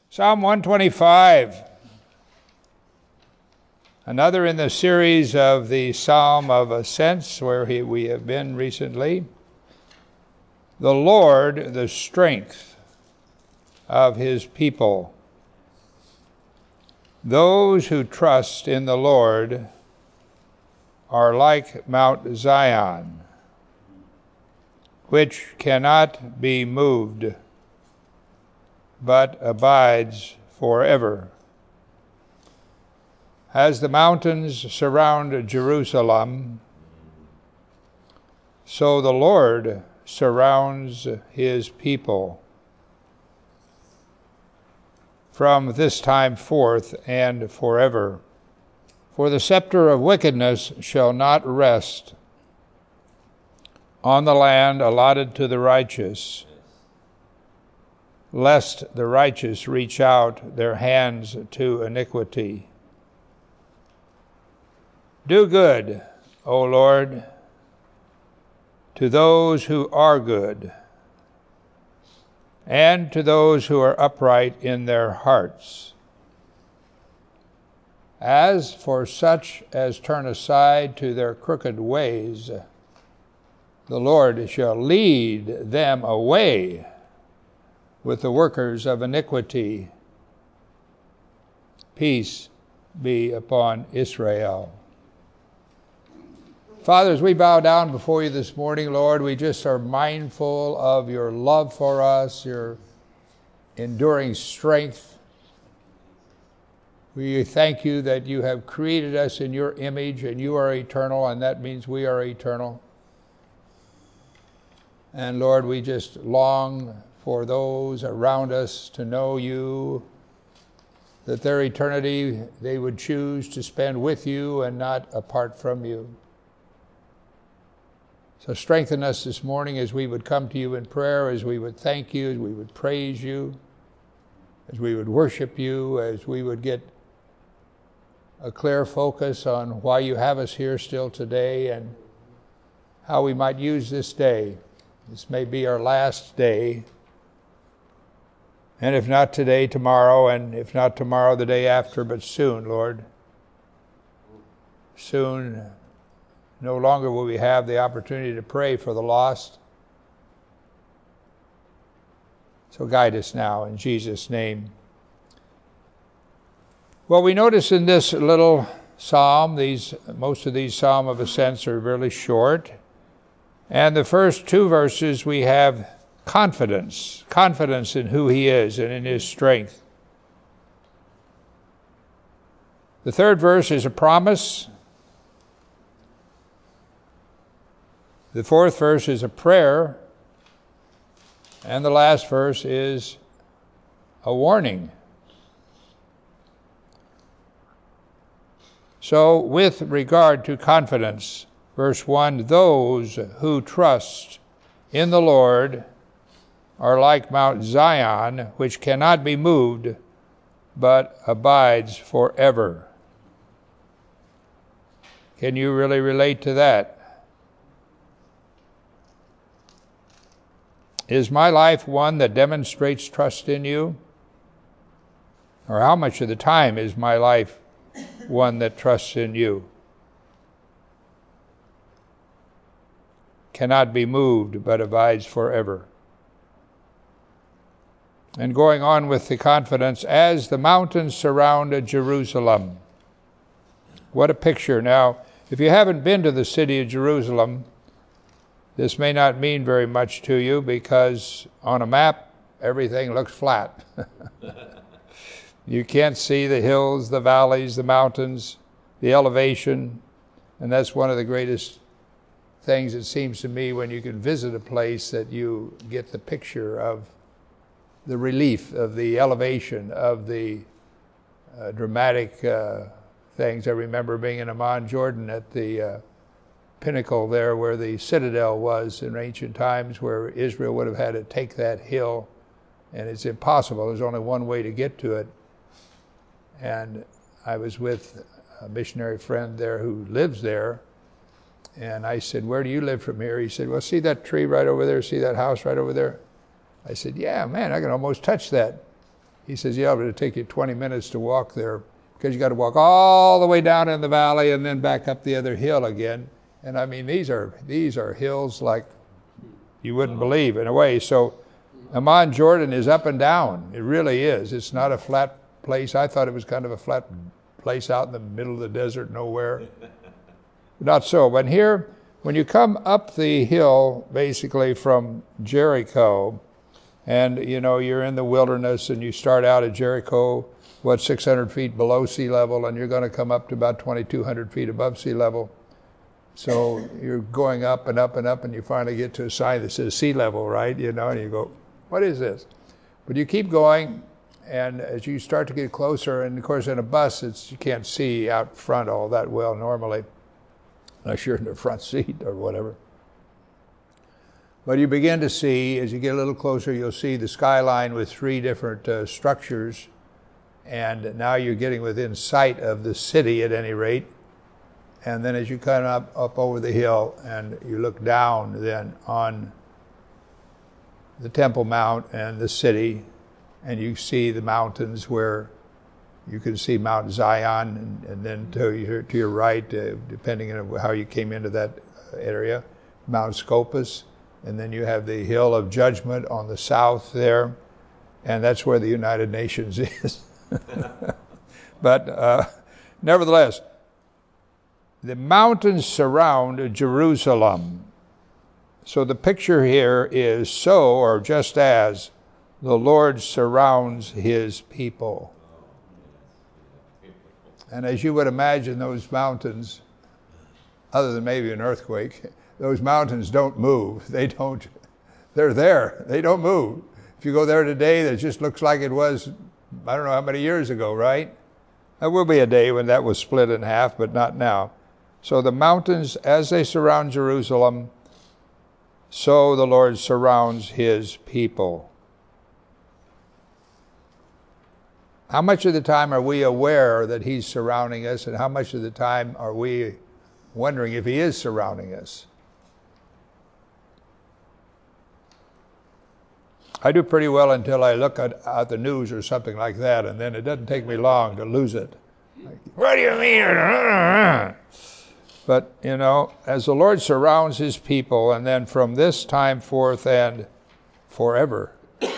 Psalm 125, another in the series of the Psalm of Ascents where we have been recently. The Lord, the strength of his people. Those who trust in the Lord are like Mount Zion, which cannot be moved, but abides forever. As the mountains surround Jerusalem, so the Lord surrounds his people from this time forth and forever. For the scepter of wickedness shall not rest on the land allotted to the righteous, lest the righteous reach out their hands to iniquity. Do good, O Lord, to those who are good, and to those who are upright in their hearts. As for such as turn aside to their crooked ways, the Lord shall lead them away with the workers of iniquity. Peace be upon Israel. Father, as we bow down before you this morning, Lord, we just are mindful of your love for us, your enduring strength. We thank you that you have created us in your image and you are eternal, and that means we are eternal. And Lord, we just long for those around us to know you, that their eternity they would choose to spend with you and not apart from you. So strengthen us this morning as we would come to you in prayer, as we would thank you, as we would praise you, as we would worship you, as we would get a clear focus on why you have us here still today and how we might use this day. This may be our last day. And if not today, tomorrow, and if not tomorrow, the day after, but soon, Lord. Soon, no longer will we have the opportunity to pray for the lost. So guide us now in Jesus' name. Well, we notice in this little psalm, most of these Psalm of Ascents are really short. And the first two verses we have confidence in who he is and in his strength. The third verse is a promise. The fourth verse is a prayer. And the last verse is a warning. So, with regard to confidence, verse 1, those who trust in the Lord are like Mount Zion, which cannot be moved, but abides forever. Can you really relate to that? Is my life one that demonstrates trust in you? Or how much of the time is my life one that trusts in you? Cannot be moved, but abides forever. And going on with the confidence, as the mountains surround Jerusalem. What a picture. Now, if you haven't been to the city of Jerusalem, this may not mean very much to you because on a map, everything looks flat. You can't see the hills, the valleys, the mountains, the elevation, and that's one of the greatest things, it seems to me, when you can visit a place, that you get the picture of the relief, of the elevation, of the dramatic things. I remember being in Amman, Jordan, at the pinnacle there where the citadel was in ancient times, where Israel would have had to take that hill, and it's impossible. There's only one way to get to it. And I was with a missionary friend there who lives there, and I said, where do you live from here? He said, well, see that tree right over there? See that house right over there? I said, yeah, man, I can almost touch that. He says, yeah, but it'll take you 20 minutes to walk there because you got to walk all the way down in the valley and then back up the other hill again. And I mean, these are hills like you wouldn't believe in a way. So Amman, Jordan is up and down. It really is. It's not a flat place. I thought it was kind of a flat place out in the middle of the desert, nowhere. Not so. But here, when you come up the hill, basically from Jericho, and you're in the wilderness, and you start out at Jericho, 600 feet below sea level, and you're going to come up to about 2,200 feet above sea level. So you're going up and up and up, and you finally get to a sign that says sea level, right? And you go, what is this? But you keep going, and as you start to get closer, and of course in a bus, you can't see out front all that well normally, unless you're in the front seat or whatever. But you begin to see, as you get a little closer, you'll see the skyline with 3 different structures, and now you're getting within sight of the city at any rate. And then as you come up over the hill and you look down then on the Temple Mount and the city, and you see the mountains where you can see Mount Zion, and then to your right, depending on how you came into that area, Mount Scopus, and then you have the Hill of Judgment on the south there, and that's where the United Nations is. But nevertheless, the mountains surround Jerusalem. So the picture here is so, or just as, the Lord surrounds his people. And as you would imagine, those mountains, other than maybe an earthquake, those mountains don't move. They're there. They don't move. If you go there today, it just looks like it was, I don't know how many years ago, right? There will be a day when that was split in half, but not now. So the mountains, as they surround Jerusalem, so the Lord surrounds his people. How much of the time are we aware that he's surrounding us, and how much of the time are we wondering if he is surrounding us? I do pretty well until I look at the news or something like that, and then it doesn't take me long to lose it. Like, what do you mean? But, as the Lord surrounds his people, and then from this time forth and forever.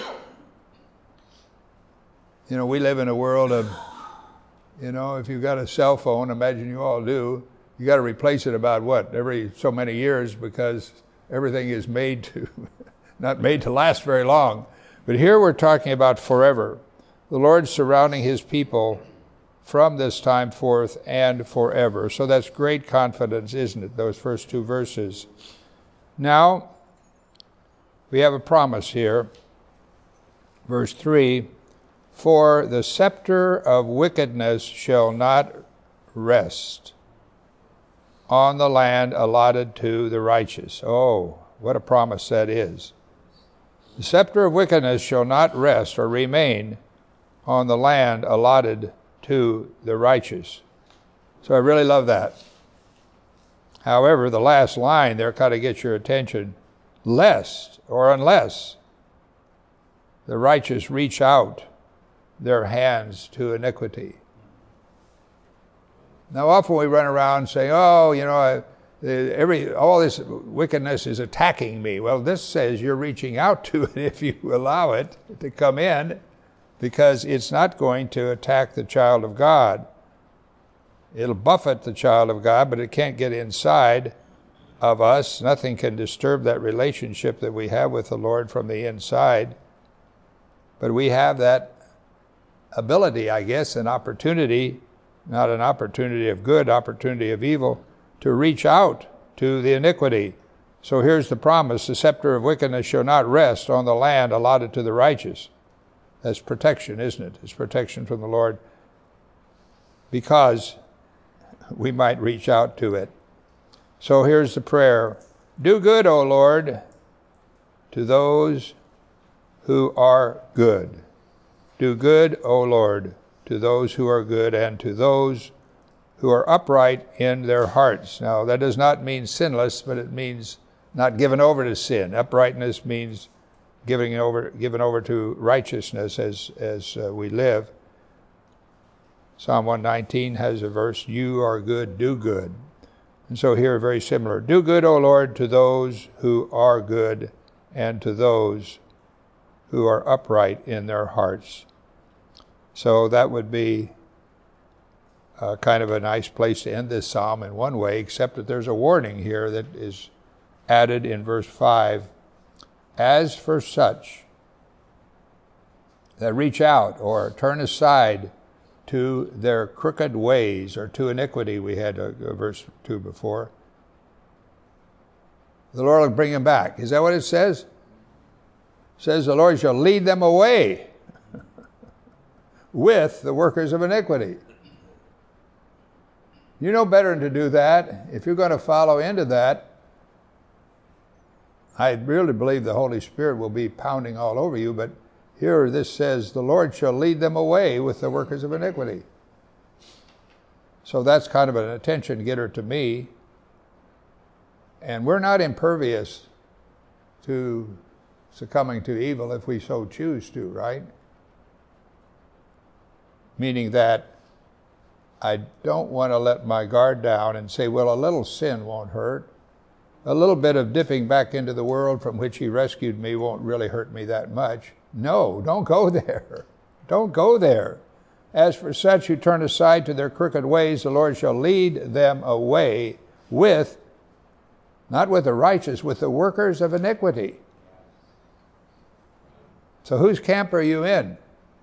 We live in a world of, if you've got a cell phone, imagine you all do, you got to replace it about every so many years, because everything is not made to last very long. But here we're talking about forever. The Lord surrounding his people from this time forth and forever. So that's great confidence, isn't it, those first 2 verses? Now, we have a promise here. Verse 3, for the scepter of wickedness shall not rest on the land allotted to the righteous. Oh, what a promise that is. The scepter of wickedness shall not rest or remain on the land allotted to the righteous. So I really love that. However, the last line there kind of gets your attention. Lest, or unless, the righteous reach out their hands to iniquity. Now often we run around saying, all this wickedness is attacking me. Well, this says you're reaching out to it if you allow it to come in, because it's not going to attack the child of God. It'll buffet the child of God, but it can't get inside of us. Nothing can disturb that relationship that we have with the Lord from the inside. But we have that ability, I guess, an opportunity, not an opportunity of good, opportunity of evil, to reach out to the iniquity. So here's the promise: the scepter of wickedness shall not rest on the land allotted to the righteous. That's protection, isn't it? It's protection from the Lord, because we might reach out to it. So here's the prayer: do good, O Lord, to those who are good. Do good, O Lord, to those who are good, and to those who are upright in their hearts. Now, that does not mean sinless, but it means not given over to sin. Uprightness means given over to righteousness as we live. Psalm 119 has a verse, you are good, do good. And so here very similar. Do good, O Lord, to those who are good and to those who are upright in their hearts. So that would be kind of a nice place to end this psalm in one way, except that there's a warning here that is added in verse 5. As for such that reach out or turn aside to their crooked ways or to iniquity, we had a verse 2 before, the Lord will bring them back. Is that what it says? It says the Lord shall lead them away with the workers of iniquity. You know better than to do that. If you're going to follow into that, I really believe the Holy Spirit will be pounding all over you, but here this says, the Lord shall lead them away with the workers of iniquity. So that's kind of an attention getter to me. And we're not impervious to succumbing to evil if we so choose to, right? Meaning that I don't want to let my guard down and say, well, a little sin won't hurt. A little bit of dipping back into the world from which he rescued me won't really hurt me that much. No, don't go there. Don't go there. As for such who turn aside to their crooked ways, the Lord shall lead them away with, not with the righteous, with the workers of iniquity. So whose camp are you in?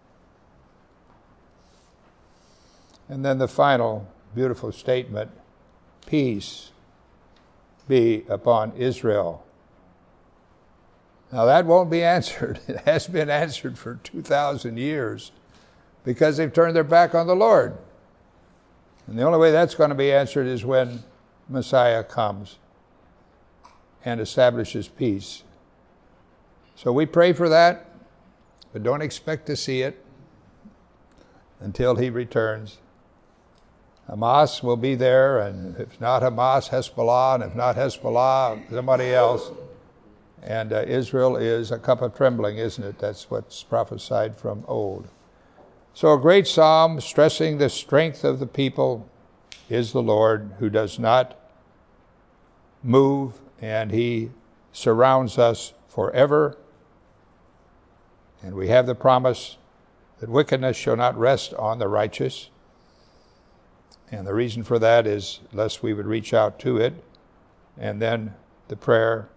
And then the final beautiful statement, peace be upon Israel. Now that won't be answered. It has been answered for 2,000 years because they've turned their back on the Lord. And the only way that's going to be answered is when Messiah comes and establishes peace. So we pray for that, but don't expect to see it until he returns. Hamas will be there, and if not Hamas, Hezbollah, and if not Hezbollah, somebody else. And Israel is a cup of trembling, isn't it? That's what's prophesied from old. So a great psalm stressing the strength of the people is the Lord, who does not move, and he surrounds us forever. And we have the promise that wickedness shall not rest on the righteous. And the reason for that is lest we would reach out to it. And then the prayer,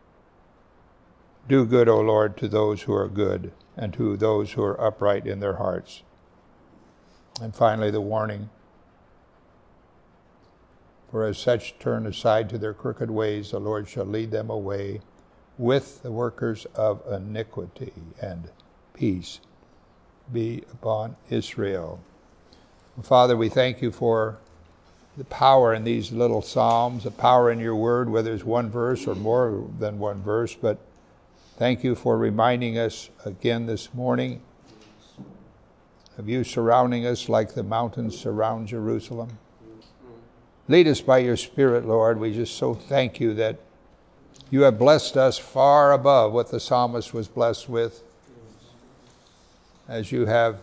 do good, O Lord, to those who are good and to those who are upright in their hearts. And finally the warning, for as such turn aside to their crooked ways, the Lord shall lead them away with the workers of iniquity, and peace be upon Israel. Father, we thank you for the power in these little psalms, the power in your word, whether it's one verse or more than one verse. But thank you for reminding us again this morning of you surrounding us like the mountains surround Jerusalem. Lead us by your Spirit, Lord. We just so thank you that you have blessed us far above what the psalmist was blessed with, as you have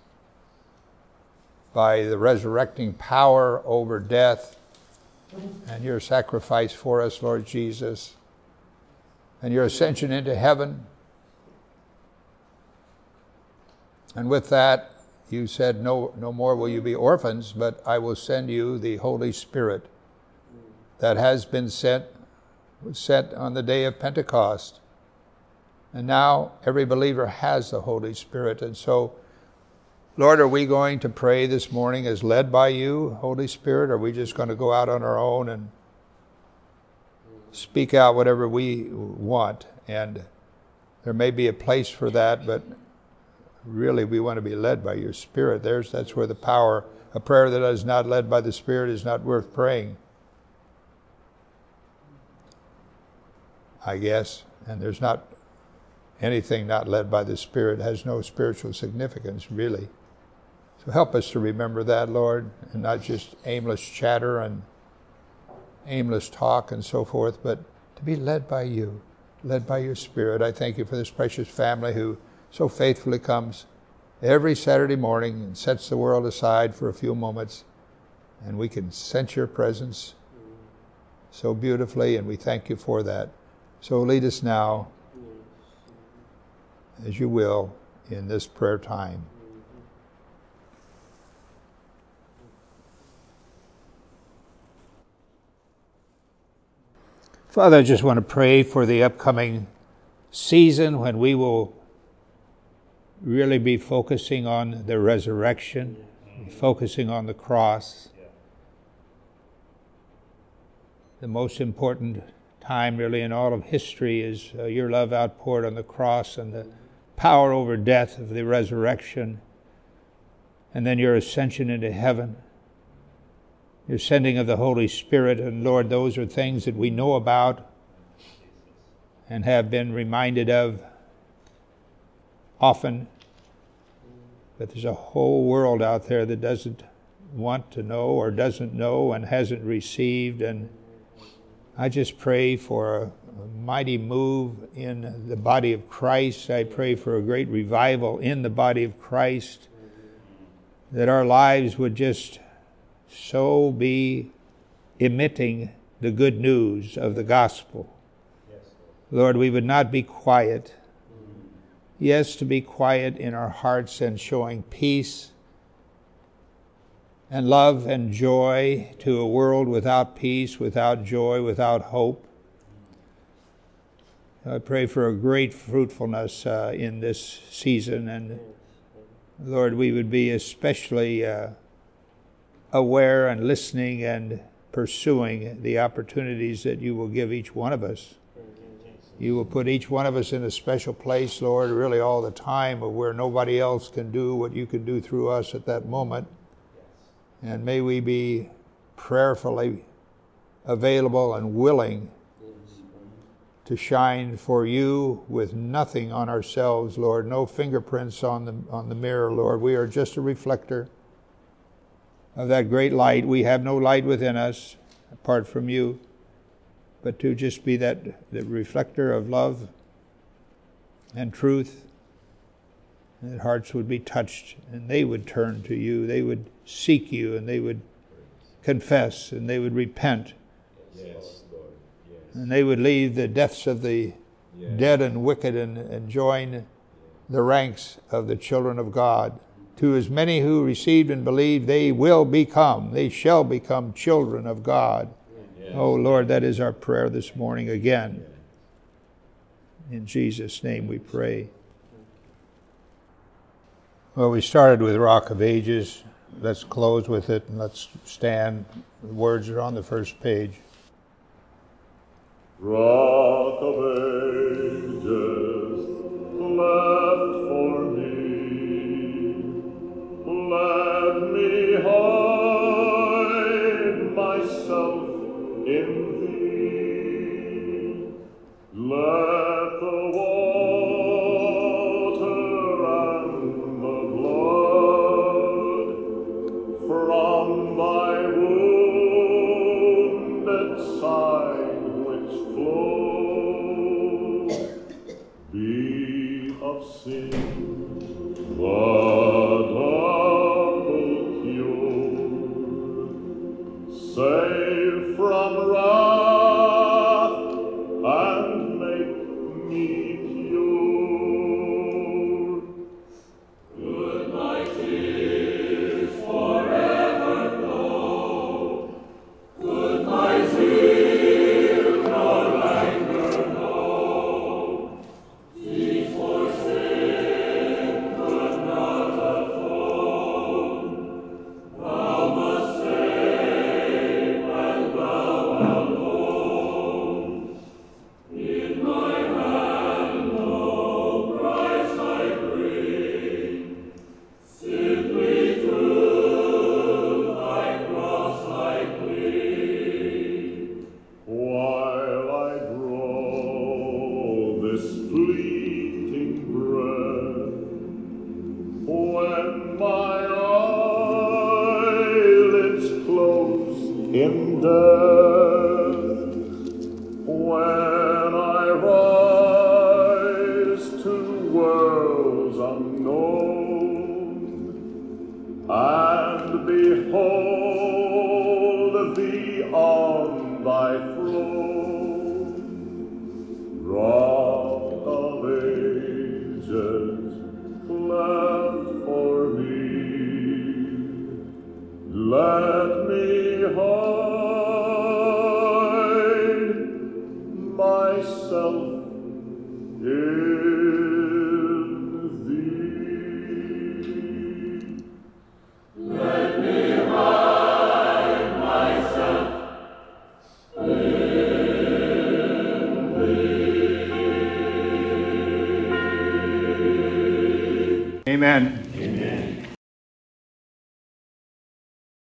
by the resurrecting power over death and your sacrifice for us, Lord Jesus, and your ascension into heaven. And with that, you said, no more will you be orphans, but I will send you the Holy Spirit that has been sent, was sent on the day of Pentecost. And now every believer has the Holy Spirit. And so, Lord, are we going to pray this morning as led by you, Holy Spirit? Or are we just going to go out on our own and speak out whatever we want? And there may be a place for that, but really we want to be led by your Spirit. That's where the power, a prayer that is not led by the Spirit is not worth praying, I guess. And there's not anything not led by the Spirit has no spiritual significance, really. So help us to remember that, Lord, and not just aimless chatter and aimless talk and so forth, but to be led by you, led by your Spirit. I thank you for this precious family who so faithfully comes every Saturday morning and sets the world aside for a few moments, and we can sense your presence so beautifully, and we thank you for that. So lead us now, as you will, in this prayer time. Father, I just want to pray for the upcoming season when we will really be focusing on the resurrection, focusing on the cross. The most important time really in all of history is your love outpoured on the cross and the power over death of the resurrection, and then your ascension into heaven, your sending of the Holy Spirit. And Lord, those are things that we know about and have been reminded of often, but there's a whole world out there that doesn't want to know or doesn't know and hasn't received. And I just pray for a mighty move in the body of Christ. I pray for a great revival in the body of Christ, that our lives would just so be emitting the good news of the gospel. Lord, we would not be quiet. Yes, to be quiet in our hearts and showing peace and love and joy to a world without peace, without joy, without hope. I pray for a great fruitfulness in this season, and Lord, we would be especially aware and listening and pursuing the opportunities that you will give each one of us. You will put each one of us in a special place, Lord, really all the time, of where nobody else can do what you can do through us at that moment. And may we be prayerfully available and willing to shine for you with nothing on ourselves, Lord. No fingerprints on the mirror, Lord. We are just a reflector of that great light. We have no light within us apart from you, but to just be the reflector of love and truth, and that hearts would be touched and they would turn to you. They would seek you and they would confess and they would repent. Yes, Lord. Yes. And they would leave the deaths of the dead and wicked and join the ranks of the children of God. To as many who received and believed, they shall become children of God. Yes. Oh Lord, that is our prayer this morning again. In Jesus' name we pray. Well, we started with Rock of Ages. Let's close with it and let's stand. The words are on the first page. Rock of Ages, left for me, let me hide myself in thee. Let the water and the blood from thy wounded side which flow be of sin, but double cure, save from wrath and make me pure. Good my tears forever flow, good my zeal nor anger know, these for sin could not worlds unknown, and behold thee on thy throne, Rock of ages, cleft for me. Let me hide myself in thee. Let me hide myself in thee. Amen.